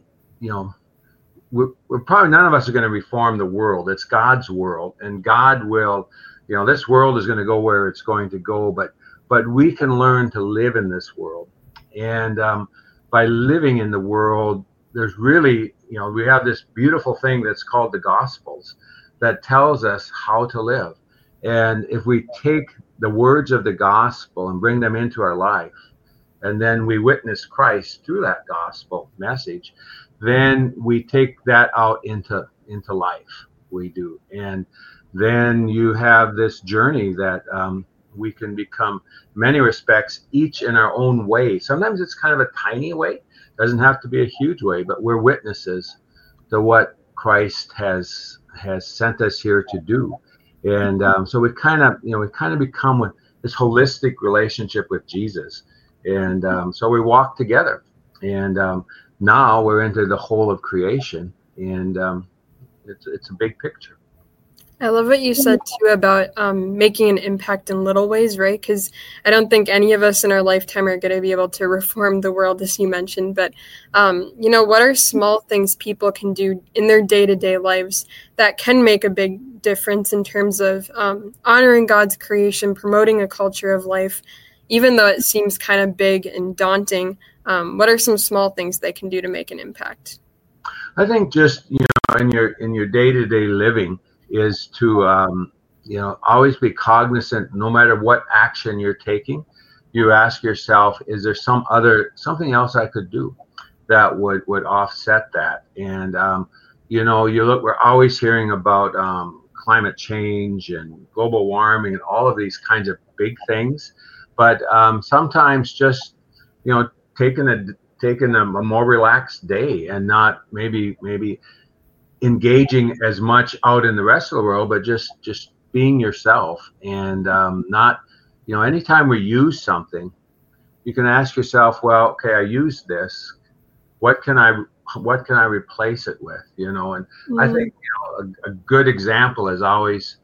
we're probably, none of us are going to reform the world. It's God's world, and God will, this world is going to go where it's going to go, but we can learn to live in this world. And by living in the world, there's really, we have this beautiful thing that's called the Gospels that tells us how to live. And if we take the words of the gospel and bring them into our life, and then we witness Christ through that gospel message, then we take that out into life. We do. And then you have this journey that we can become, in many respects, each in our own way. Sometimes it's kind of a tiny way. It doesn't have to be a huge way, but we're witnesses to what Christ has sent us here to do. And so we kind of become with this holistic relationship with Jesus. And so we walk together. And now we're into the whole of creation. And it's a big picture. I love what you said too about making an impact in little ways, right? Because I don't think any of us in our lifetime are going to be able to reform the world, as you mentioned. But, what are small things people can do in their day-to-day lives that can make a big difference in terms of honoring God's creation, promoting a culture of life, even though it seems kind of big and daunting, what are some small things they can do to make an impact? I think just, in your day-to-day living is to, always be cognizant, no matter what action you're taking, you ask yourself, is there something else I could do that would offset that? And, we're always hearing about climate change and global warming and all of these kinds of big things. But sometimes just, taking a more relaxed day and not maybe engaging as much out in the rest of the world, but just being yourself and not, anytime we use something, you can ask yourself, well, okay, I used this. What can I replace it with? And I think a good example is always,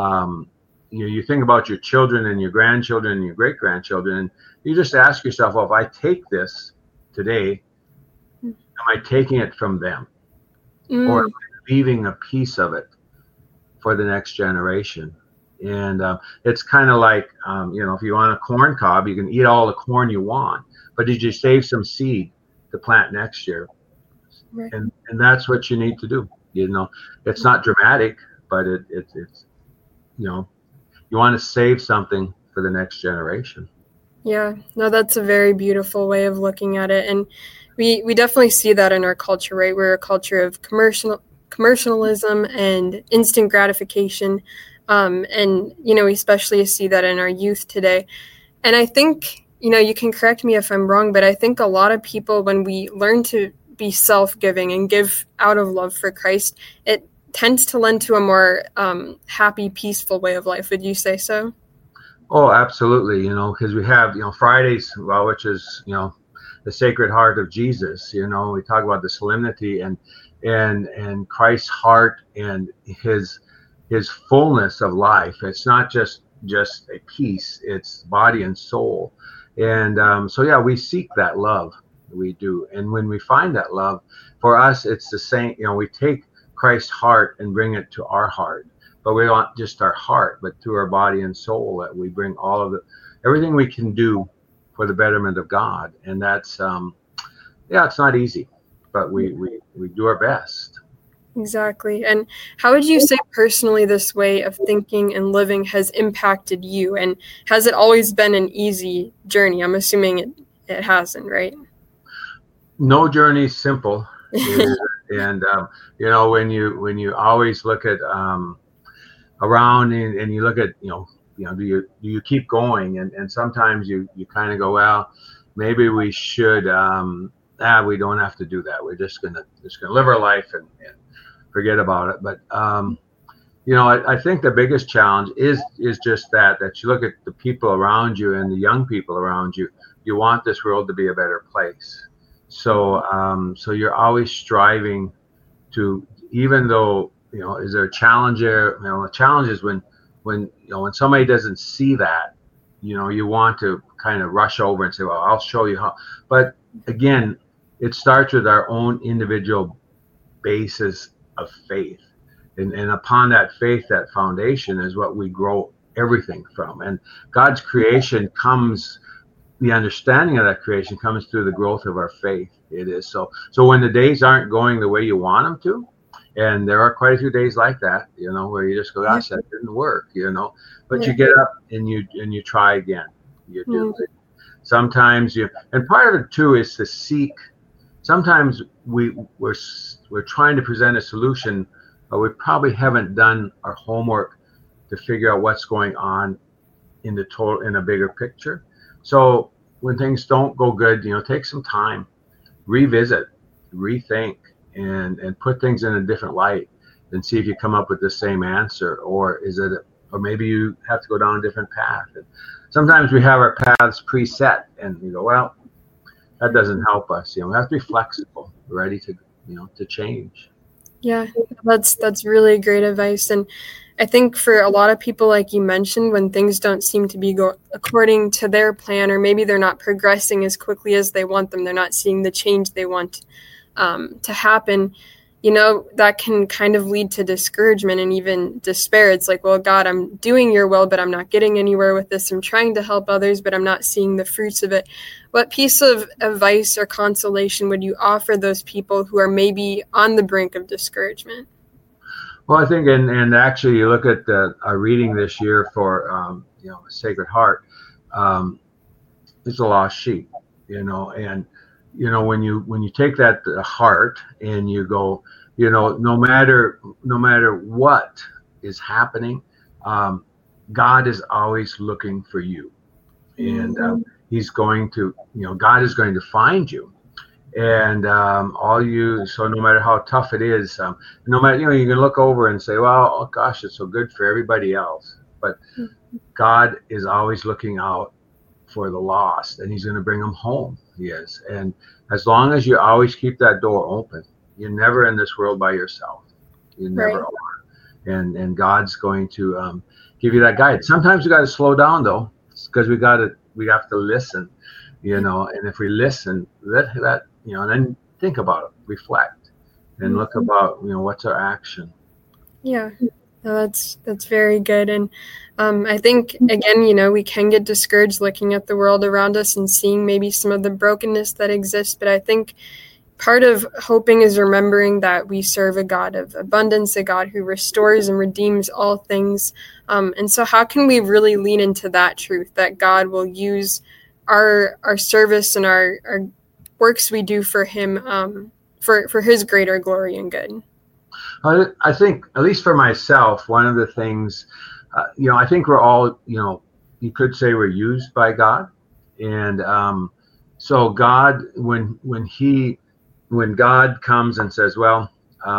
you think about your children and your grandchildren and your great-grandchildren, and you just ask yourself, well, if I take this today, am I taking it from them? Or am I leaving a piece of it for the next generation? And it's kind of like, if you want a corn cob, you can eat all the corn you want, but did you save some seed to plant next year? Right. And that's what you need to do. It's not dramatic, but it's you want to save something for the next generation. Yeah, no, that's a very beautiful way of looking at it. And we definitely see that in our culture, right? We're a culture of commercialism and instant gratification. And, we especially see that in our youth today. And I think, you can correct me if I'm wrong, but I think a lot of people, when we learn to be self-giving and give out of love for Christ, it tends to lend to a more happy, peaceful way of life. Would you say so? Oh, absolutely. Because we have, Fridays, which is, the Sacred Heart of Jesus. We talk about the solemnity and Christ's heart and his fullness of life. It's not just a piece, it's body and soul. And we seek that love. We do. And when we find that love, for us, it's the same. We take Christ's heart and bring it to our heart, but we don't just our heart, but through our body and soul, that we bring all of everything we can do for the betterment of God. And that's, it's not easy, but we do our best. Exactly. And how would you say personally this way of thinking and living has impacted you? And has it always been an easy journey? I'm assuming it hasn't, right? No journey is simple. And when you always look at around and you look at do you keep going, and sometimes you kind of go, well, maybe we should we don't have to do that, we're just gonna live our life and forget about it. But I think the biggest challenge is just that you look at the people around you and the young people around you. You want this world to be a better place. So you're always striving to, even though, is there a challenge there? The challenge is when somebody doesn't see that, you want to kind of rush over and say, well, I'll show you how. But again, it starts with our own individual basis of faith. And upon that faith, that foundation is what we grow everything from. And God's creation comes, the understanding of that creation comes through the growth of our faith. It is so when the days aren't going the way you want them to, and there are quite a few days like that, where you just go, gosh, that didn't work, but you get up and you try again. You do it. Sometimes and part of it too is to seek. Sometimes we're trying to present a solution, but we probably haven't done our homework to figure out what's going on in a bigger picture. So when things don't go good, take some time, revisit, rethink, and put things in a different light, and see if you come up with the same answer, or maybe you have to go down a different path. And sometimes we have our paths preset, and you go, well, that doesn't help us. We have to be flexible, ready to change. Yeah, that's really great advice. And I think for a lot of people, like you mentioned, when things don't seem to be according to their plan, or maybe they're not progressing as quickly as they want them, they're not seeing the change they want to happen, that can kind of lead to discouragement and even despair. It's like, well, God, I'm doing your will, but I'm not getting anywhere with this. I'm trying to help others, but I'm not seeing the fruits of it. What piece of advice or consolation would you offer those people who are maybe on the brink of discouragement? Well, I think, and actually, you look at our reading this year for Sacred Heart. It's a lost sheep, and when you take that to heart and you go, no matter what is happening, God is always looking for you, and He's going to, God is going to find you. And so no matter how tough it is, no matter, you can look over and say, well, oh gosh, it's so good for everybody else. But God is always looking out for the lost, and He's going to bring them home. He is. And as long as you always keep that door open, you're never in this world by yourself. You never are. And God's going to give you that guide. Sometimes you got to slow down though, because we have to listen, and if we listen, let that, and then think about it, reflect, and look about, what's our action. Yeah, no, that's very good. And I think, again, we can get discouraged looking at the world around us and seeing maybe some of the brokenness that exists. But I think part of hoping is remembering that we serve a God of abundance, a God who restores and redeems all things. And so how can we really lean into that truth, that God will use our service and our works we do for Him, for His greater glory and good? I think, at least for myself, one of the things, I think we're all, you could say we're used by God. And so God, when God comes and says, well,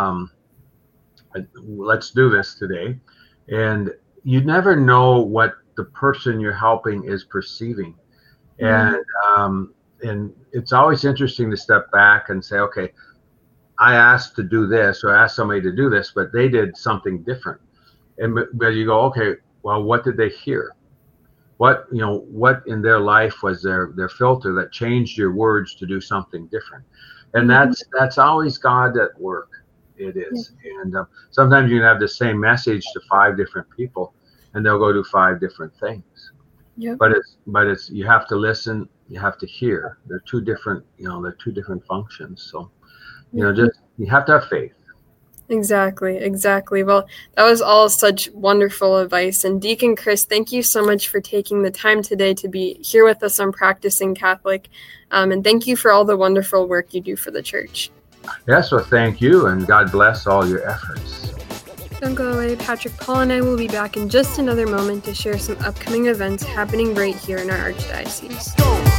let's do this today, and you never know what the person you're helping is perceiving. And it's always interesting to step back and say, okay, I asked to do this, or asked somebody to do this, but they did something different. And but you go, okay, well, what did they hear? What in their life was their filter that changed your words to do something different? And that's always God at work. It is. And sometimes you can have the same message to 5 different people, and they'll go do 5 different things. Yep. But it's you have to listen, you have to hear. They're 2 different, they're 2 different functions. So, you have to have faith. Exactly. Well, that was all such wonderful advice. And Deacon Chris, thank you so much for taking the time today to be here with us on Practicing Catholic. And thank you for all the wonderful work you do for the church. Yes, well, thank you, and God bless all your efforts. Don't go away. Patrick, Paul, and I will be back in just another moment to share some upcoming events happening right here in our Archdiocese.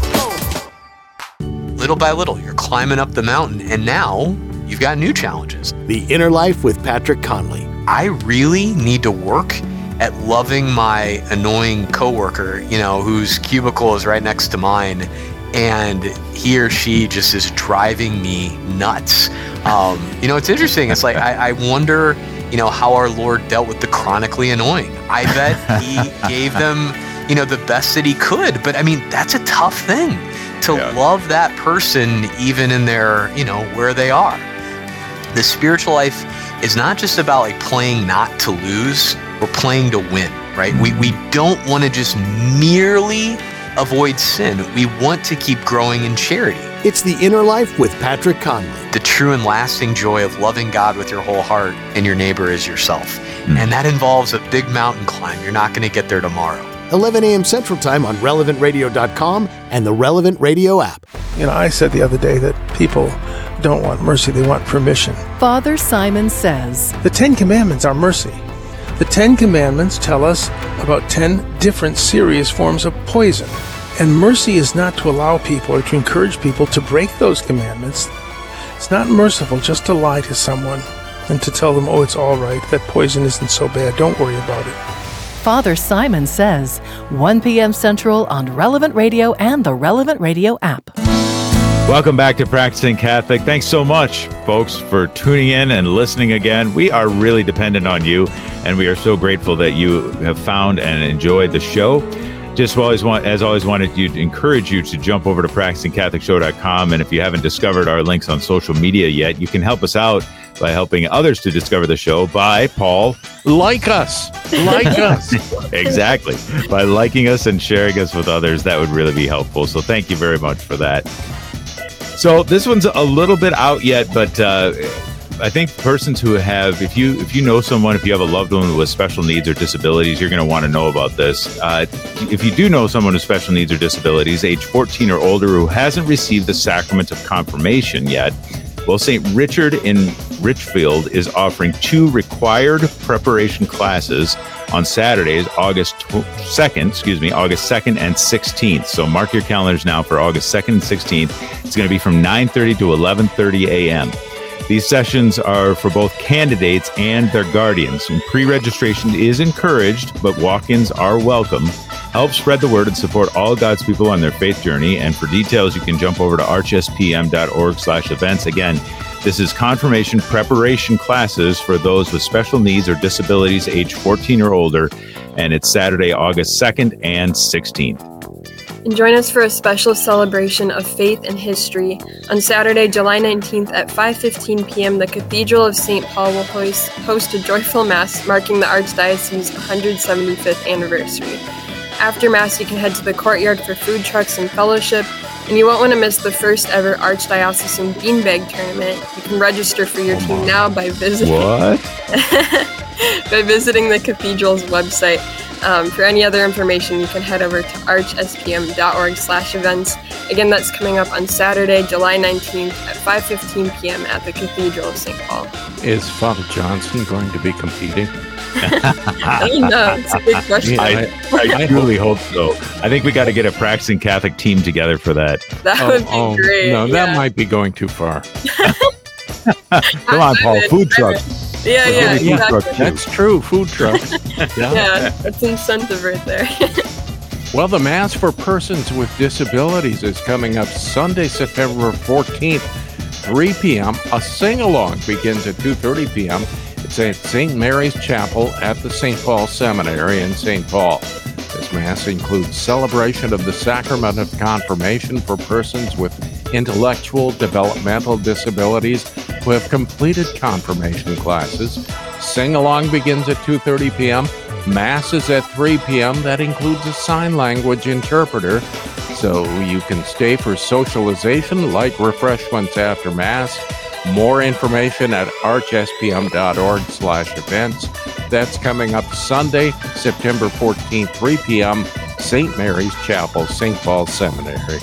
Little by little, you're climbing up the mountain, and now you've got new challenges. The Inner Life with Patrick Conley. I really need to work at loving my annoying coworker, whose cubicle is right next to mine, and he or she just is driving me nuts. It's interesting. It's like, I wonder, how our Lord dealt with the chronically annoying. I bet He gave them, the best that He could. But that's a tough thing to love that person, even in their, where they are. The spiritual life is not just about playing not to lose, we're playing to win, right? We don't want to just merely avoid sin. We want to keep growing in charity. It's The Inner Life with Patrick Conley. The true and lasting joy of loving God with your whole heart and your neighbor as yourself. And that involves a big mountain climb. You're not going to get there tomorrow. 11 a.m. Central Time on relevantradio.com and the Relevant Radio app. I said the other day that people don't want mercy, they want permission. Father Simon says, the 10 Commandments are mercy. The 10 Commandments tell us about 10 different serious forms of poison. And mercy is not to allow people or to encourage people to break those commandments. It's not merciful just to lie to someone and to tell them, oh, it's all right, that poison isn't so bad, don't worry about it. Father Simon says, 1 p.m. Central on Relevant Radio and the Relevant Radio app. Welcome back to Practicing Catholic. Thanks so much, folks, for tuning in and listening again. We are really dependent on you, and we are so grateful that you have found and enjoyed the show. Just as always, wanted to encourage you to jump over to PracticingCatholicShow.com. And if you haven't discovered our links on social media yet, you can help us out by helping others to discover the show by, Paul, like us. Exactly. By liking us and sharing us with others, that would really be helpful. So thank you very much for that. So this one's a little bit out yet, but I think persons who have, if you know someone, if you have a loved one with special needs or disabilities, you're going to want to know about this. If you do know someone with special needs or disabilities, age 14 or older, who hasn't received the sacrament of confirmation yet, well, St. Richard in Richfield is offering 2 required preparation classes on Saturdays, August 2nd and 16th. So mark your calendars now for August 2nd and 16th. It's going to be from 9:30 to 11:30 a.m. These sessions are for both candidates and their guardians. And pre-registration is encouraged, but walk-ins are welcome. Help spread the word and support all God's people on their faith journey. And for details, you can jump over to archspm.org/events. Again, this is confirmation preparation classes for those with special needs or disabilities age 14 or older. And it's Saturday, August 2nd and 16th. And join us for a special celebration of faith and history. On Saturday, July 19th at 5:15 p.m., the Cathedral of St. Paul will host a joyful Mass marking the Archdiocese's 175th anniversary. After Mass, you can head to the courtyard for food trucks and fellowship, and you won't want to miss the first ever Archdiocesan Beanbag Tournament. You can register for your team now by visiting the Cathedral's website. For any other information, you can head over to archspm.org/events. Again, that's coming up on Saturday, July 19th at 5:15 p.m. at the Cathedral of St. Paul. Is Father Johnson going to be competing? I don't know. It's a big question. I truly hope so. I think we got to get a practicing Catholic team together for that. That would be great. No, that might be going too far. Come on, Paul. Food trucks. Yeah, exactly. That's true. Food trucks. Yeah, that's incentive right there. Well, the Mass for Persons with Disabilities is coming up Sunday, September 14th, 3 p.m. A sing-along begins at 2:30 p.m. It's at St. Mary's Chapel at the St. Paul Seminary in St. Paul. This Mass includes celebration of the sacrament of confirmation for persons with intellectual developmental disabilities who have completed confirmation classes. Sing-along begins at 2:30 p.m. Mass is at 3 p.m. That includes a sign language interpreter, so you can stay for socialization like refreshments after Mass. More information at archspm.org/events. That's coming up Sunday, September 14th, 3 p.m., St. Mary's Chapel, St. Paul Seminary.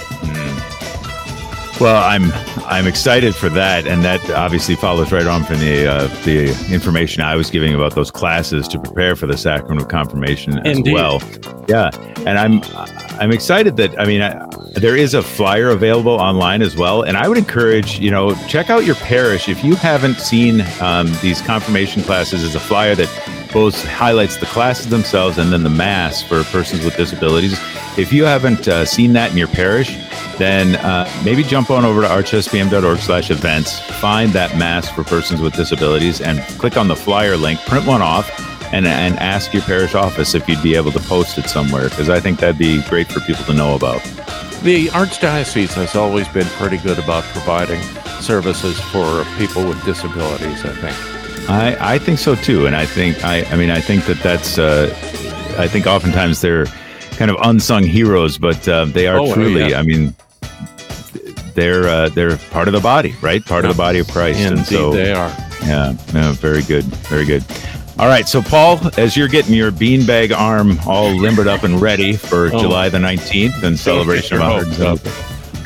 Well, I'm excited for that, and that obviously follows right on from the information I was giving about those classes to prepare for the sacrament of confirmation as well. Yeah, and I'm excited that there is a flyer available online as well, and I would encourage check out your parish if you haven't seen these confirmation classes. As a flyer that both highlights the classes themselves and then the Mass for persons with disabilities. If you haven't seen that in your parish, then maybe jump on over to archspm.org/events, find that Mass for persons with disabilities, and click on the flyer link, print one off, and ask your parish office if you'd be able to post it somewhere, because I think that'd be great for people to know about. The Archdiocese has always been pretty good about providing services for people with disabilities, I think. I think so too, and I think that's I think oftentimes they're kind of unsung heroes, but they are truly. Yeah. I mean, they're part of the body, right? Part of the body of Christ, Indeed, and so they are. Yeah, very good, very good. All right, so Paul, as you're getting your beanbag arm all limbered up and ready for July the 19th and celebration of 100.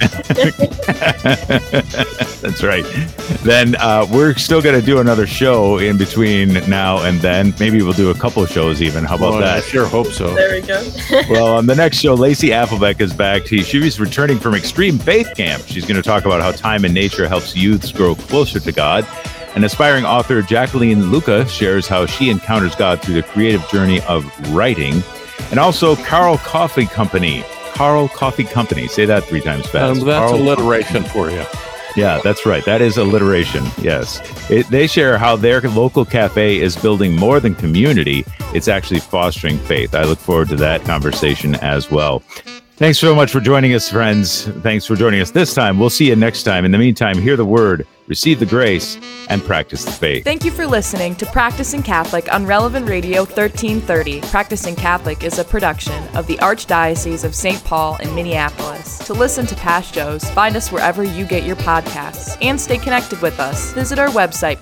That's right. Then we're still going to do another show in between now and then. Maybe we'll do a couple of shows even. How about that? I sure hope so. There we go. Well, on the next show, Lacey Applebeck is back. She's returning from Extreme Faith Camp. She's going to talk about how time in nature helps youths grow closer to God. And aspiring author Jacqueline Luca shares how she encounters God through the creative journey of writing. And also Carl Coffee Company. Say that 3 times fast. That's alliteration for you. Yeah, that's right. That is alliteration. Yes. They share how their local cafe is building more than community. It's actually fostering faith. I look forward to that conversation as well. Thanks so much for joining us, friends. Thanks for joining us this time. We'll see you next time. In the meantime, hear the word, receive the grace, and practice the faith. Thank you for listening to Practicing Catholic on Relevant Radio 1330. Practicing Catholic is a production of the Archdiocese of St. Paul in Minneapolis. To listen to past shows, find us wherever you get your podcasts and stay connected with us. Visit our website,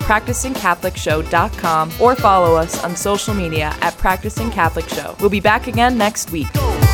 practicingcatholicshow.com, or follow us on social media at Practicing Catholic Show. We'll be back again next week.